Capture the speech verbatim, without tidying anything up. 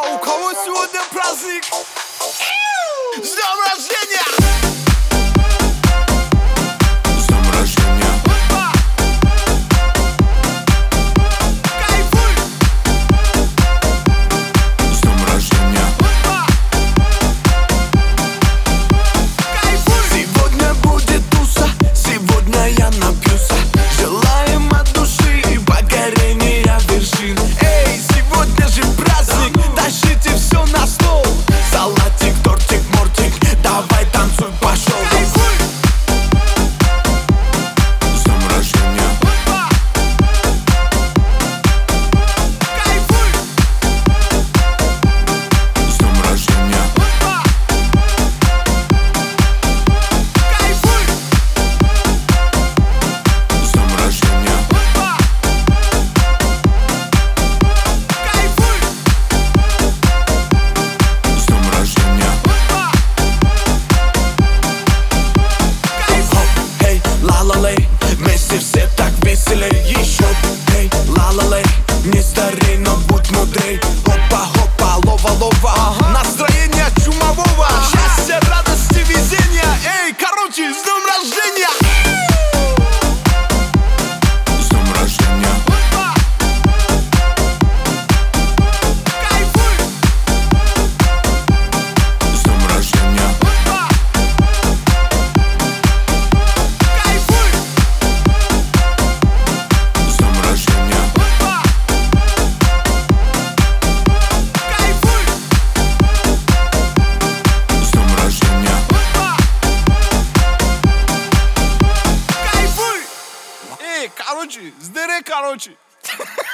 у кого сегодня праздник? С днем рождения! Вместе все так веселей, еще эй, ла-ла-лей, не старей, но будь мудрей. Хопа-хопа, лова-лова, ага. Настроение чумового, счастья, радости, везения. Эй, короче, с днем рождения! С днем рождения! Кайфуй! С днем рождения! Короче, с дыры, короче.